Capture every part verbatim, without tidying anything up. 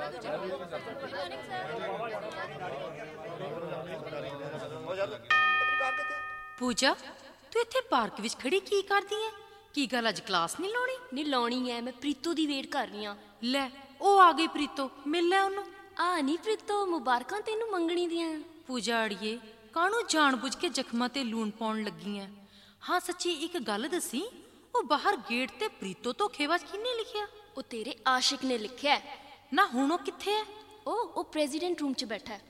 ਪੂਜਾ, ਤੂੰ ਇੱਥੇ ਪਾਰਕ ਵਿੱਚ ਖੜੀ ਕੀ ਕਰਦੀ ਐ? ਕੀ ਗੱਲ ਅੱਜ ਕਲਾਸ ਨਹੀਂ ਲਾਉਣੀ? ਨਹੀਂ ਲਾਉਣੀ ਐ, ਮੈਂ ਪ੍ਰੀਤੋ ਦੀ ਵੇਟ ਕਰ ਰਹੀ ਹਾਂ। ਲੈ ਉਹ ਆ ਗਈ ਪ੍ਰੀਤੋ, ਮਿਲ ਲੈ ਉਹਨੂੰ। ਆ ਨਹੀਂ ਪ੍ਰੀਤੋ, ਮੁਬਾਰਕਾਂ ਤੈਨੂੰ ਮੰਗਣੀ ਦੀਆਂ। ਪੂਜਾ ਅੜੀਏ, ਕਾਹਨੂੰ ਜਾਣ ਬੁੱਝ ਕੇ ਜ਼ਖਮਾਂ ਤੇ ਲੂਣ ਪਾਉਣ ਲੱਗੀ ਐ? ਹਾਂ ਸੱਚੀ ਇੱਕ ਗੱਲ ਦੱਸੀ, ਉਹ ਬਾਹਰ ਗੇਟ ਤੇ ਪ੍ਰੀਤੋ ਧੋਖੇਬਾਜ਼ ਕਿਹਨੇ ਲਿਖਿਆ? ਉਹ ਤੇਰੇ ਆਸ਼ਿਕ ਨੇ ਲਿਖਿਆ। ਨਾ ਹੁਣ ਉਹ ਕਿੱਥੇ ਐ? ਉਹ ਉਹ ਪ੍ਰੈਜ਼ੀਡੈਂਟ ਰੂਮ 'ਚ ਬੈਠਾ ਹੈ।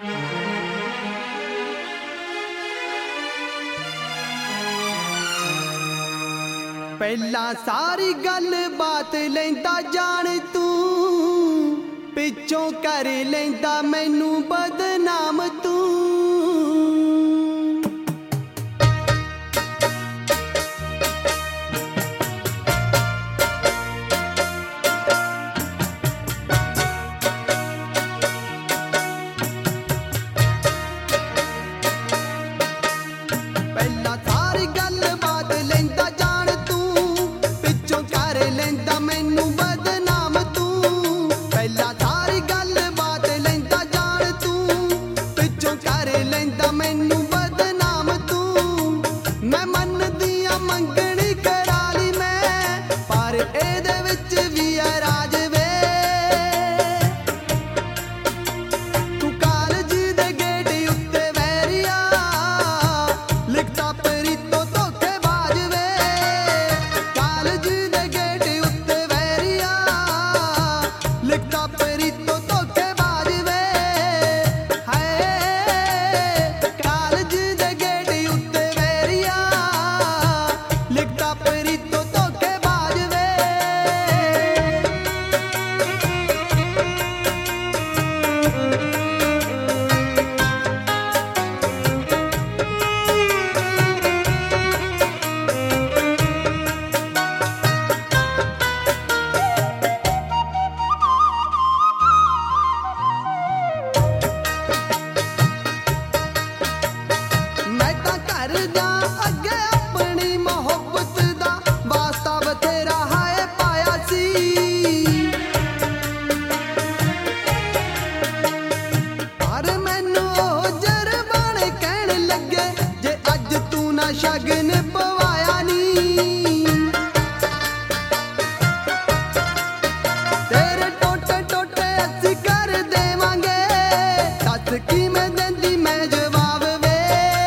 ਪਹਿਲਾਂ ਸਾਰੀ ਗੱਲ ਬਾਤ ਲੈਂਦਾ ਜਾਣ ਤੂੰ, ਪਿੱਛੋਂ ਕਰ ਲੈਂਦਾ ਮੈਨੂੰ ਬਦਨਾਮ ਤੂੰ। ਪਹਿਲਾਂ ਸਾਰੀ ਗੱਲ ਬਾਤ ਲੈਂਦਾ ਜਾਣ ਤੂੰ, ਪਿੱਛੋਂ ਕਰ ਲੈਂਦਾ ਮੈਨੂੰ ਬਦਨਾਮ ਤੂੰ। ਪਹਿਲਾਂ ਸਾਰੀ ਗੱਲ ਬਾਤ ਲੈਂਦਾ ਜਾਣ ਤੂੰ, ਪਿੱਛੋਂ ਕਰ ਲੈਂਦਾ ਮੈਨੂੰ ਬਦਨਾਮ ਤੂੰ। ਮੈਂ ਮੰਨਦੀ ਆ ਮੰਗਣੀ ਕਰਾ ਲਈ ਮੈਂ, ਪਰ ਇਹਦੇ ਵਿੱਚ ਵੀ ਆ ਰਾਜ ਵੇ। ਤੂੰ ਕਾਲਜ ਦੇ ਗੇਟ ਉੱਤੇ ਵੈਰੀਆ ਲਿਖਦਾ ਪ੍ਰੀਤੋ ਧੋਖੇਬਾਜ਼ ਵੇ। ਕਾਲਜ ਦੇ ਗੇਟ ਉੱਤੇ ਵੈਰੀਆ ਲਿਖਦਾ ਪ੍ਰੀਤੋ ਧੋਖੇਬਾਜ਼ ਵੇ। ਹਾਏ ਕਾਲਜ ਦੇ ਗੇਟ ਉੱਤੇ ਵੈਰੀਆ ਲਿਖਦਾ ਪ੍ਰੀਤੋ ਧੋਖੇਬਾਜ਼ ਵੇ। ਮੈਂ ਤਾਂ ਕਰਦਾ ਅੱਗੇ ਆਪਣੀ ਮੁਹੱਬਤ ਦਾ ਵਾਸਤਾ ਬਥੇਰਾ ਹਾਏ ਪਾਇਆ ਸੀ। ਪਰ ਮੈਨੂੰ ਉਹ ਜਰਬਾਨੇ ਕਹਿਣ ਲੱਗੇ, ਜੇ ਅੱਜ ਤੂੰ ਨਾ ਸ਼ਗਨ ਪਵਾਇਆ ਨੀ, ਤੇਰੇ ਟੋਟੇ ਟੋਟੇ ਅਸੀਂ ਕਰ ਦੇਵਾਂਗੇ। ਦੱਸ ਕਿਵੇਂ ਦਿੰਦੀ ਮੈਂ ਜਵਾਬ ਵੇ।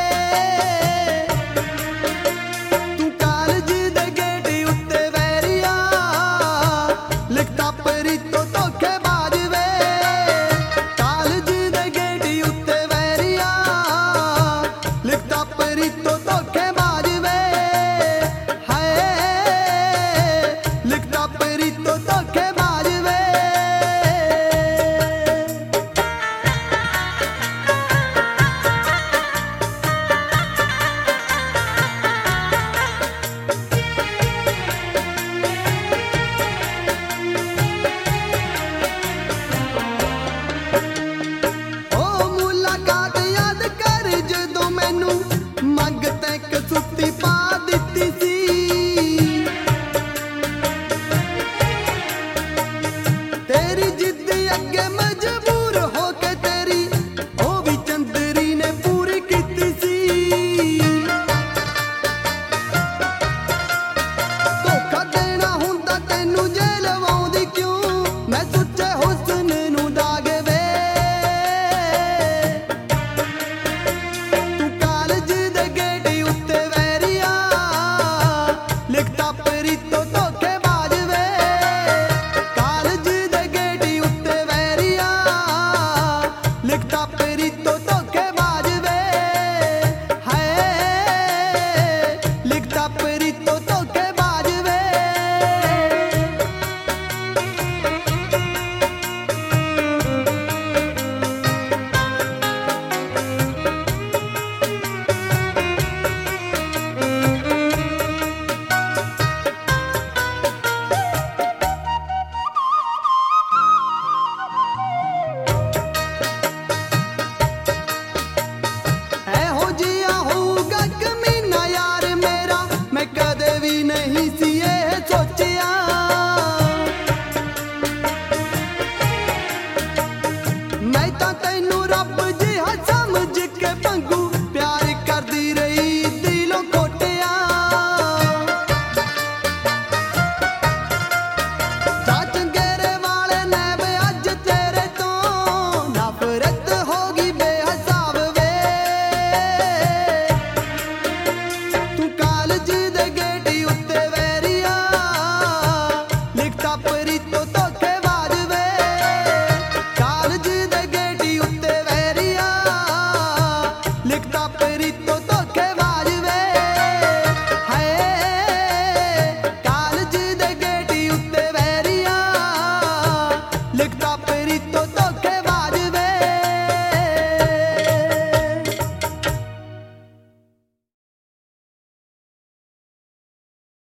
ਤੂੰ ਕਾਲਜ ਦੇ ਗੇਟ ਉੱਤੇ ਵੈਰੀਆ ਲਿਖਦਾ ਪ੍ਰੀਤੋ ਧੋਖੇਬਾਜ਼ ਵੇ। ਕਾਲਜ ਦੇ ਗੇਟ ਉੱਤੇ ਵੈਰੀਆ ਲਿਖਦਾ ਪ੍ਰੀਤੋ ਧੋਖੇਬਾਜ਼ ਵੇ। ਹਾਏ ਲਿਖਦਾ ਪ੍ਰੀਤੋ ਧੋਖੇਬਾਜ਼ ਵੇ। ਓ ਮੁਲਾਕਾਤ ਯਾਦ ਕਰ ਜਦੋਂ ਮੈਨੂੰ ਮੰਗ ਤੇ ਕਸੂਤੀ ਪਾ ਦਿੱਤੀ ਸੀ। ਤੇਰੀ ਜਿੱਦ ਅੱਗੇ ਮਜਬੂਰ ਹੋ ਕੇ ਤੇਰੀ ਉਹ ਵੀ ਚੰਦਰੀ ਨੇ ਪੂਰੀ ਕੀਤੀ ਸੀ। ਧੋਖਾ ਦੇਣਾ ਹੁੰਦਾ ਤੈਨੂੰ ਜੇ ਲਵਾਉਂਦੀ ਕਿਉਂ, ਮੈਂ ਸੁੱਚੇ ਹੁਸਨ ਨੂੰ ਦਾਗ ਵੇ। ਤੂੰ ਕਾਲਜ ਦੇ ਗੇਟ ਉੱਤੇ ਵੈਰੀਆ ਲਿਖਦਾ ਪ੍ਰੀਤੋ ਧੋਖੇਬਾਜ਼ ਵੇ। ਕਾਲਜ ਦੇ ਗੇਟ ਉੱਤੇ ਵੈਰੀਆ ਲਿਖਦਾ ਪ੍ਰੀਤੋ ਧੋਖੇਬਾਜ਼ ਵੇ। ਹਾਏ ਲਿਖਦਾ ਪ੍ਰੀਤੋ ਧੋਖੇਬਾਜ਼ ਵੇ। ਇਹੋ ਜਿਹਾ ਹੋਊਗਾ ਕਮੀਨਾ ਯਾਰ ਮੇਰਾ, ਮੈਂ ਕਦੇ ਵੀ ਨਹੀਂ ਸੀ ਇਹ